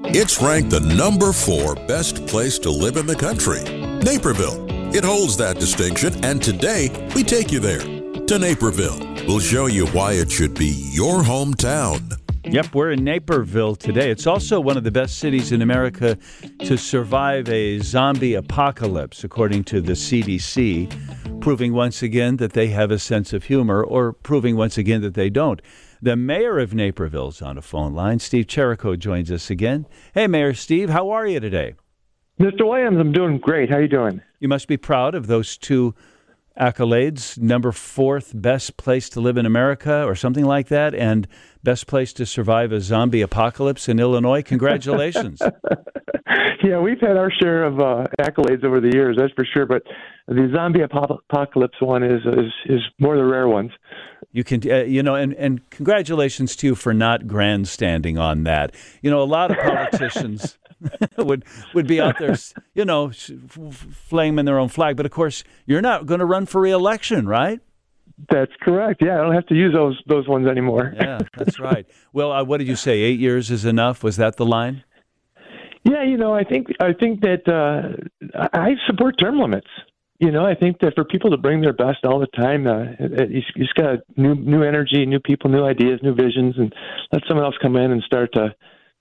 It's ranked the number 4 best place to live in the country. Naperville. It holds that distinction, and today we take you there. To Naperville. We'll show you why it should be your hometown. Yep, we're in Naperville today. It's also one of the best cities in America to survive a zombie apocalypse, according to the CDC, proving once again that they have a sense of humor, or proving once again that they don't. The mayor of Naperville's on a phone line. Steve Cherico joins us again. Hey, Mayor Steve, how are you today? Mr. Williams, I'm doing great. How are you doing? You must be proud of those two accolades, number 4th best place to live in America or something like that, and best place to survive a zombie apocalypse in Illinois. Congratulations. Yeah, we've had our share of accolades over the years, that's for sure, but the zombie apocalypse one is more the rare ones. You can, and congratulations to you for not grandstanding on that. You know, a lot of politicians would be out there, flaming their own flag. But of course, you're not going to run for re-election, right? That's correct. Yeah, I don't have to use those ones anymore. Yeah, that's right. Well, what did you say? 8 years is enough? Was that the line? Yeah, I think that I support term limits. I think that for people to bring their best all the time, you just got new energy, new people, new ideas, new visions, and let someone else come in and start to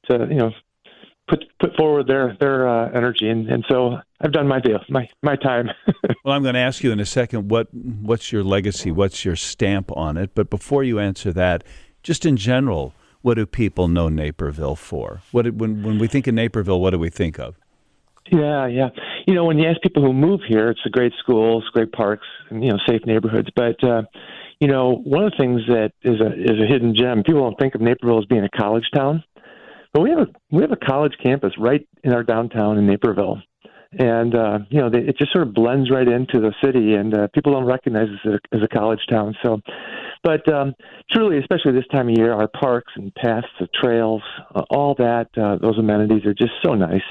put forward their energy. And so I've done my deal, my time. Well, I'm going to ask you in a second what's your legacy, what's your stamp on it. But before you answer that, just in general, what do people know Naperville for? When we think of Naperville, what do we think of? Yeah. When you ask people who move here, it's a great schools, great parks, and safe neighborhoods. But one of the things that is a hidden gem. People don't think of Naperville as being a college town, but we have a college campus right in our downtown in Naperville, and it just sort of blends right into the city, and people don't recognize it as a college town. So, but truly, especially this time of year, our parks and paths, the trails, all that, those amenities are just so nice.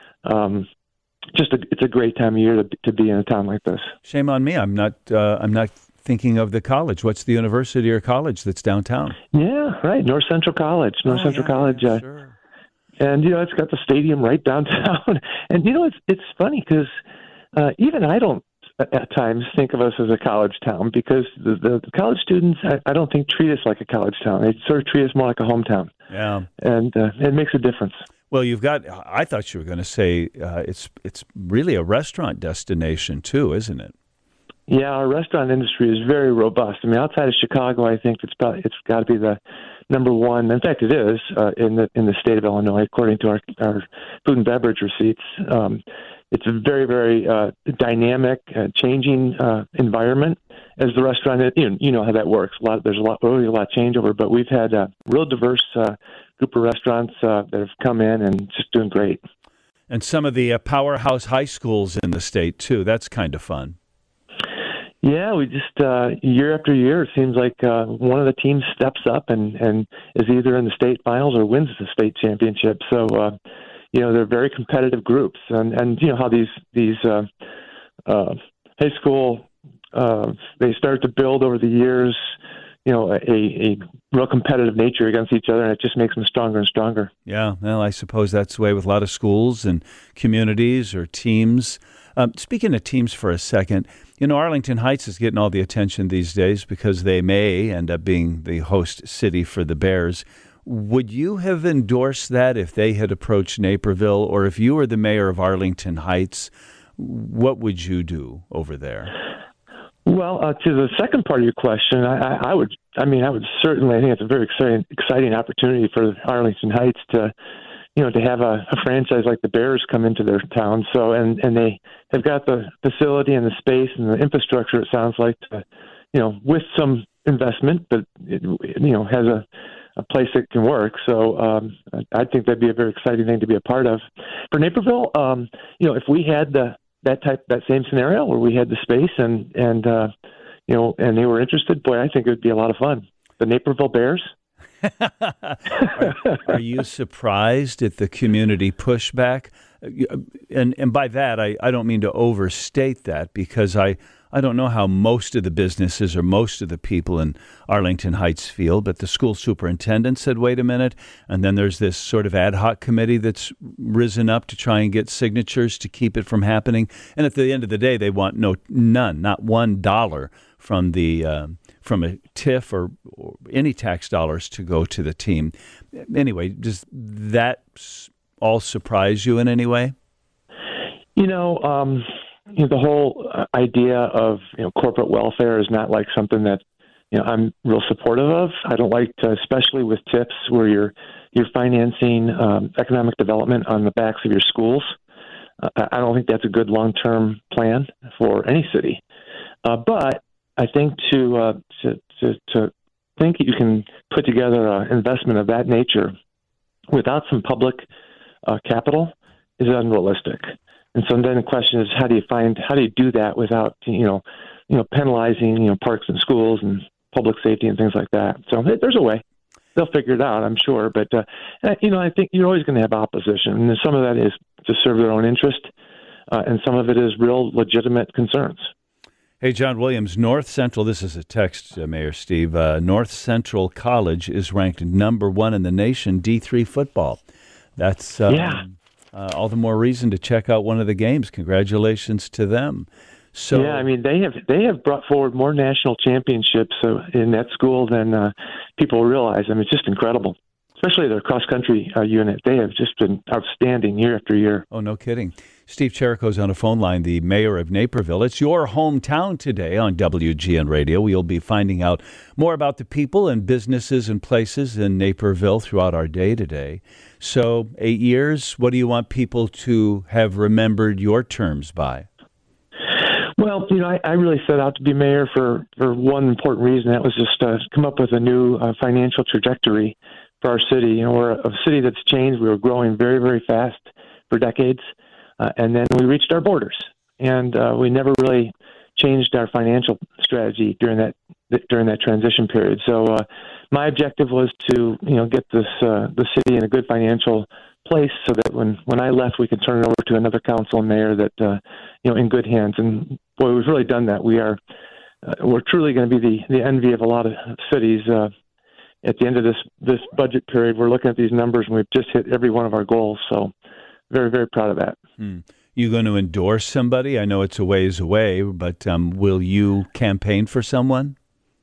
It's a great time of year to be in a town like this. Shame on me. I'm not thinking of the college. What's the university or college that's downtown? Yeah, right. North Central College. Sure. And it's got the stadium right downtown. And it's funny because even I don't at times think of us as a college town, because the college students I don't think treat us like a college town. They sort of treat us more like a hometown. Yeah, and it makes a difference. Well, I thought you were going to say it's really a restaurant destination too, isn't it? Yeah, our restaurant industry is very robust. I mean, outside of Chicago, I think it's got to be the number one. In fact, it is in the state of Illinois, according to our food and beverage receipts. It's a very, very dynamic, changing environment as the restaurant. You know how that works. There's a lot of changeover, but we've had a real diverse group of restaurants that have come in and just doing great. And some of the powerhouse high schools in the state too. That's kind of fun. Yeah, we just year after year, it seems like one of the teams steps up and is either in the state finals or wins the state championship. So they're very competitive groups, and how these high school they start to build over the years. A real competitive nature against each other, and it just makes them stronger and stronger. Yeah, well, I suppose that's the way with a lot of schools and communities or teams. Speaking of teams for a second, Arlington Heights is getting all the attention these days because they may end up being the host city for the Bears. Would you have endorsed that if they had approached Naperville, or if you were the mayor of Arlington Heights, what would you do over there? Well, to the second part of your question, I would certainly. I think it's a very exciting opportunity for Arlington Heights to have a franchise like the Bears come into their town. So, and they have got the facility and the space and the infrastructure, it sounds like, to, with some investment, but it has a place that can work. So, I think that'd be a very exciting thing to be a part of. For Naperville, if we had that same scenario where we had the space and they were interested, boy, I think it would be a lot of fun. The Naperville Bears. Are you surprised at the community pushback? And by that, I don't mean to overstate that, because I don't know how most of the businesses or most of the people in Arlington Heights feel, but the school superintendent said, wait a minute, and then there's this sort of ad hoc committee that's risen up to try and get signatures to keep it from happening. And at the end of the day, they want none, not $1 from from a TIF or any tax dollars to go to the team. Anyway, does that all surprise you in any way? The whole idea of corporate welfare is not like something that I'm real supportive of. I don't like to, especially with TIPs where you're financing economic development on the backs of your schools. I don't think that's a good long-term plan for any city. But I think to think that you can put together an investment of that nature without some public capital is unrealistic. And so then the question is, how do you do that without penalizing parks and schools and public safety and things like that? So there's a way. They'll figure it out, I'm sure. But I think you're always going to have opposition, and some of that is to serve their own interest, and some of it is real legitimate concerns. Hey, John Williams, North Central, this is a text, Mayor Steve. North Central College is ranked number 1 in the nation, D3 football. That's all the more reason to check out one of the games. Congratulations to them. So yeah, I mean they have brought forward more national championships in that school than people realize. I mean, it's just incredible, especially their cross country unit. They have just been outstanding year after year. Oh, no kidding. Steve Cherico's on a phone line, the mayor of Naperville. It's your hometown today on WGN Radio. We'll be finding out more about the people and businesses and places in Naperville throughout our day today. So 8 years, what do you want people to have remembered your terms by? Well, I really set out to be mayor for one important reason. That was just to come up with a new financial trajectory for our city. We're a city that's changed. We were growing very, very fast for decades. And then we reached our borders, and we never really changed our financial strategy during that transition period. So my objective was to get the city in a good financial place, so that when I left, we could turn it over to another council and mayor that in good hands. And boy, we've really done that. We're truly going to be the envy of a lot of cities. At the end of this budget period, we're looking at these numbers, and we've just hit every one of our goals. So very, very proud of that. You going to endorse somebody? I know it's a ways away, but will you campaign for someone?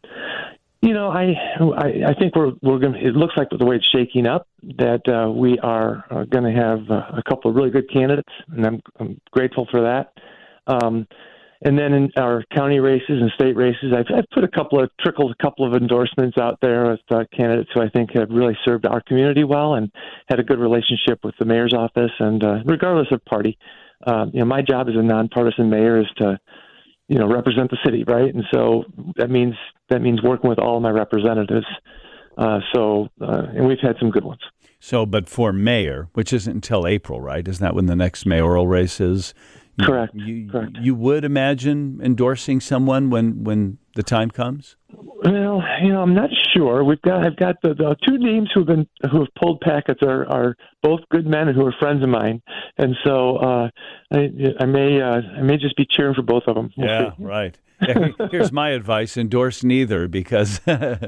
I think we're going. It looks like the way it's shaking up that we are going to have a couple of really good candidates, and I'm grateful for that. And then in our county races and state races, I've trickled a couple of endorsements out there with candidates who I think have really served our community well and had a good relationship with the mayor's office. And regardless of party, my job as a nonpartisan mayor is to, represent the city, right? And so that means working with all of my representatives. And we've had some good ones. So, but for mayor, which isn't until April, right? Isn't that when the next mayoral race is? Correct. You would imagine endorsing someone when the time comes? Well, I'm not sure. I've got the two names who have pulled packets are both good men and who are friends of mine, and so I may just be cheering for both of them. We'll see. Right. Here's my advice: endorse neither, because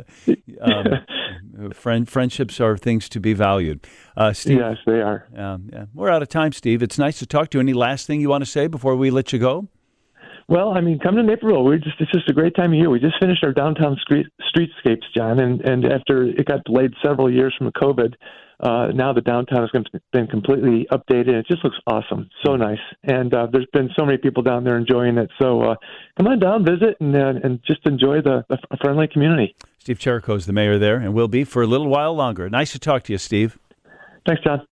friendships are things to be valued. Steve, yes, they are. We're out of time, Steve. It's nice to talk to you. Any last thing you want to say before we let you go? Well, I mean, come to Naperville. It's just a great time of year. We just finished our downtown streetscapes, John, and after it got delayed several years from COVID, now the downtown has been completely updated. It just looks awesome. So nice. And there's been so many people down there enjoying it. So come on down, visit, and just enjoy the friendly community. Steve Cherico is the mayor there and will be for a little while longer. Nice to talk to you, Steve. Thanks, John.